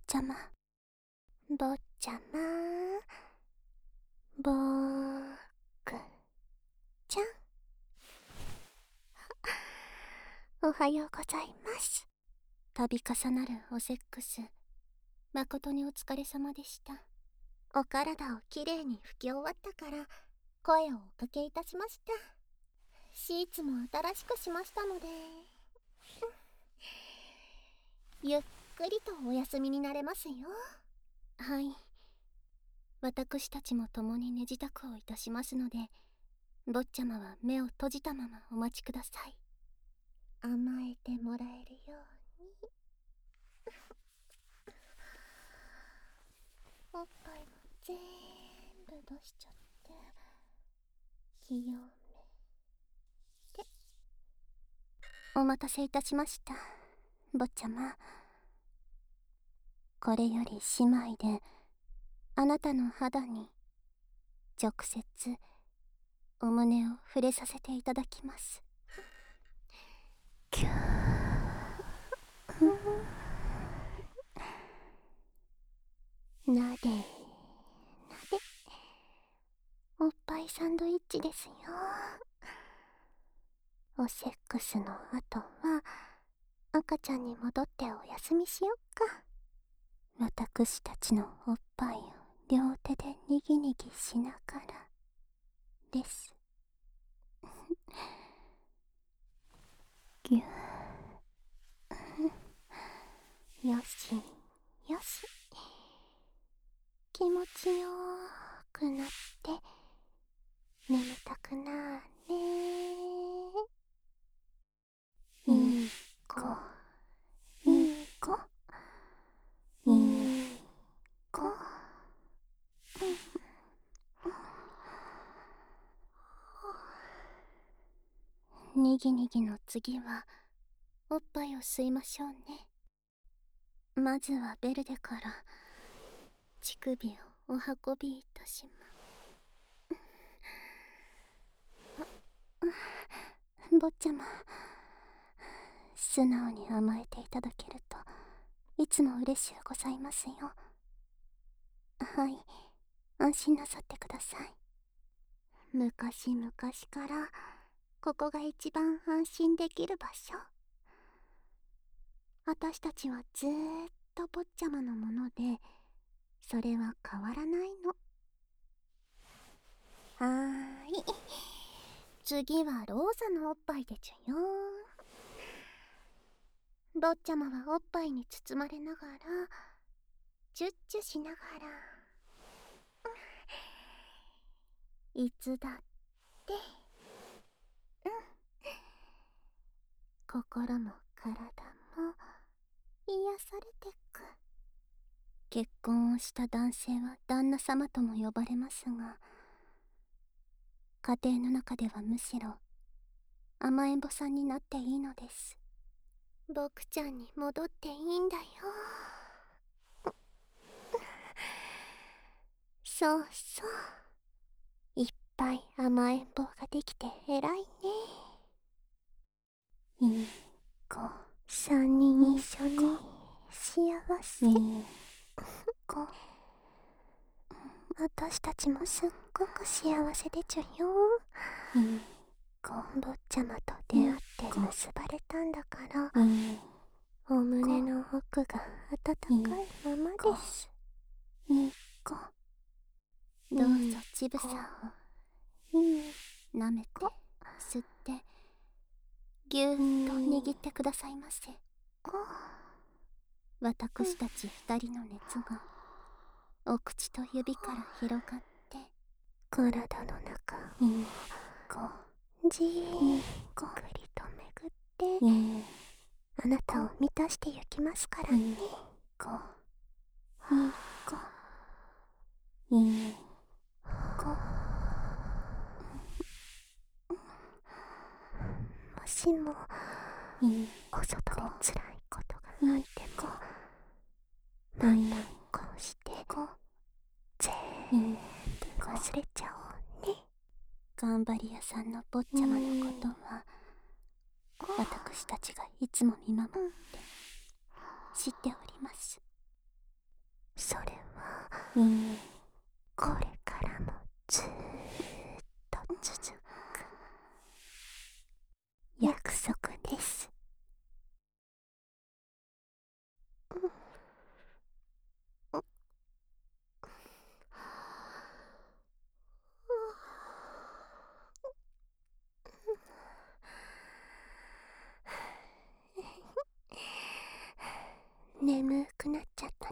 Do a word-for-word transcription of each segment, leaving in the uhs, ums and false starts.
ちゃま、坊ちゃま、ぼーくちゃん。おはようございます。度重なるおセックス、誠にお疲れ様でした。お体をきれいに拭き終わったから声をおかけいたしました。シーツも新しくしましたので、ゆっくりとお休みになれますよ。はい、私たちも共に寝支度をいたしますので、坊ちゃまは目を閉じたままお待ちください。甘えてもらえるように。おっぱいも全部出しちゃって清めて。お待たせいたしました、坊ちゃま。これより姉妹であなたの肌に直接お胸を触れさせていただきます。キューなでなで、おっぱいサンドイッチですよ。おセックスの後は赤ちゃんに戻ってお休みしよっか。私たちのおっぱいを両手でにぎにぎしながらです。ぎゅーよしよし、気持ちよーくなって眠たくなーねー。いい子いい子いい子。にぎにぎの次はおっぱいを吸いましょうね。まずはベルデから乳首をお運びいたします。坊ちゃま、素直に甘えていただけるといつも嬉しゅうございますよ。はい、安心なさってください。昔々からここが一番安心できる場所。私たちはずーっと坊ちゃまのもので、それは変わらないの。はーい、次はローザのおっぱいでちゅよ。坊ちゃまはおっぱいに包まれながらチュッチュしながら、いつだってうん心も体も癒されてく。結婚をした男性は旦那様とも呼ばれますが、家庭の中ではむしろ甘えん坊さんになっていいのです。僕ちゃんに戻っていいんだよ。そうそう、いっぱい甘えん坊ができて偉いね。いい子、三人一緒に幸せ。いい子、私たちもすっごく幸せでちゅよ。いい子、坊ちゃまと出会って結ばれたんだから、いいお胸の奥が温かいままです。いい子、どうぞ乳房をいい舐めて吸ってぎゅーっと握ってくださいませ。私たち二人の熱がお口と指から広がって体の中をじーっくりと巡ってあなたを満たしてゆきますからね。いい子いい子いい子。もしもいいお外でつらいことがあってもまたこうして全部忘れちゃおうね。頑張り屋さんの坊ちゃまのことは私たちがいつも見守って知っております。 それは、うん、これからもずーっと続く約束です。眠くなっちゃったね。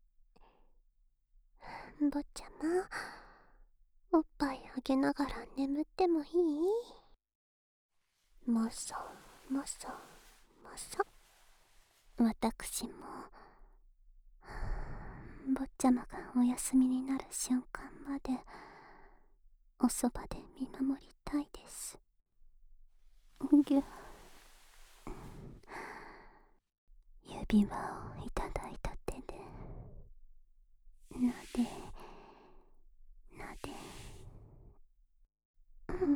坊ちゃま、おっぱいあげながら眠ってもいい？もそもそもそ。私も坊ちゃまがお休みになる瞬間までおそばで見守りたいです。ぎゅ指輪をいただいた手でなでなで、うん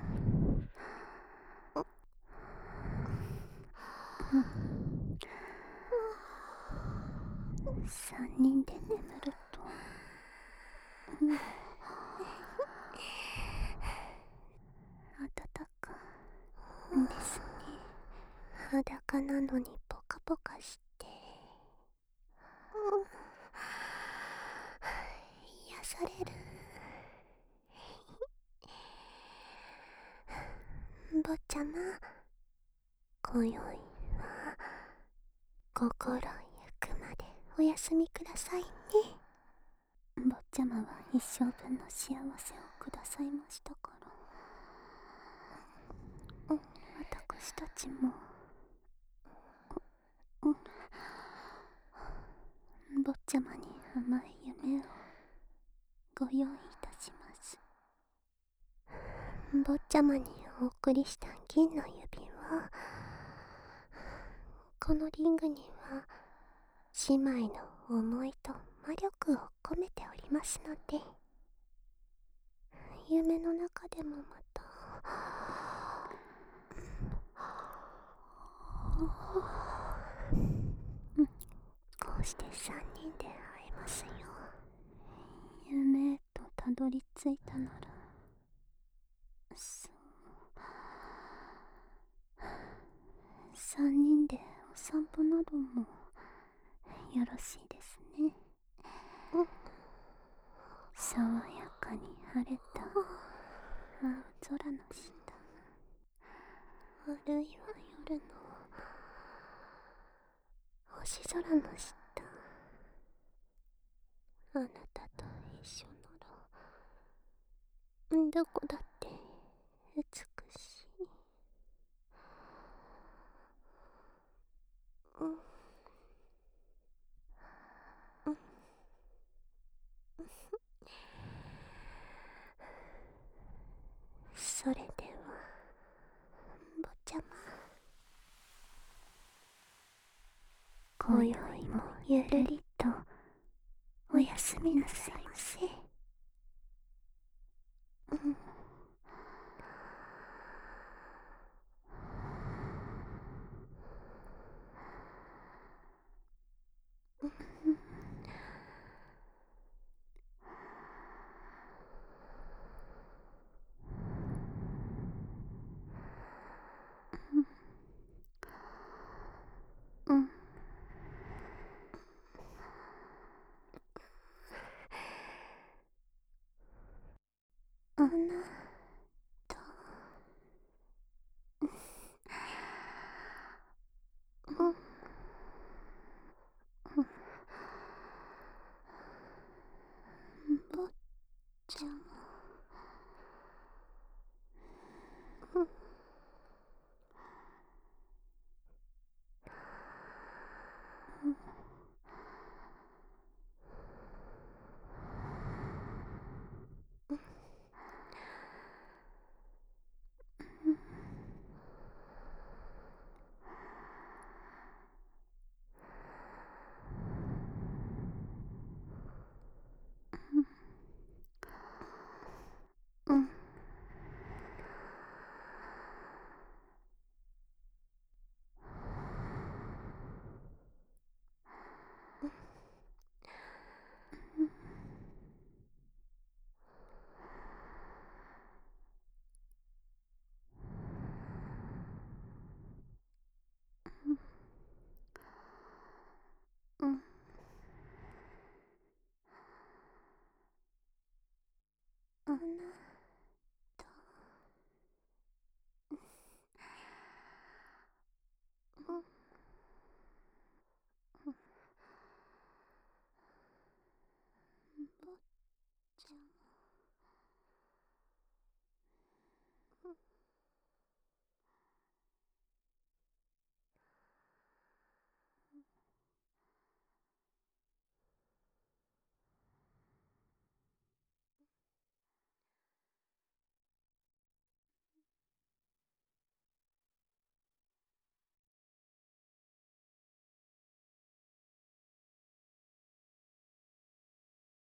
三人で眠ると、うん、暖かいですね。裸なのにポカポカして、うん、癒される。坊ちゃま、今宵は心ゆくまでお休みくださいね。坊ちゃまは一生分の幸せをくださいましたから、私たちも、坊ちゃまに甘い夢をご用意いたします。坊ちゃまにお送りした銀の指輪、このリングには姉妹の思いと魔力を込めておりますので、夢の中でもまたこうして三人で会えますよ。夢へとたどり着いたなら、そう三人でお散歩などもよろしいですね。うん、爽やかに晴れた青空の下、あるいは夜の星空の下、あなたと一緒ならどこだって美しい。うん、うん、それでは坊ちゃま、今宵もゆるりとおやすみなさいませ。うん、うん、あんな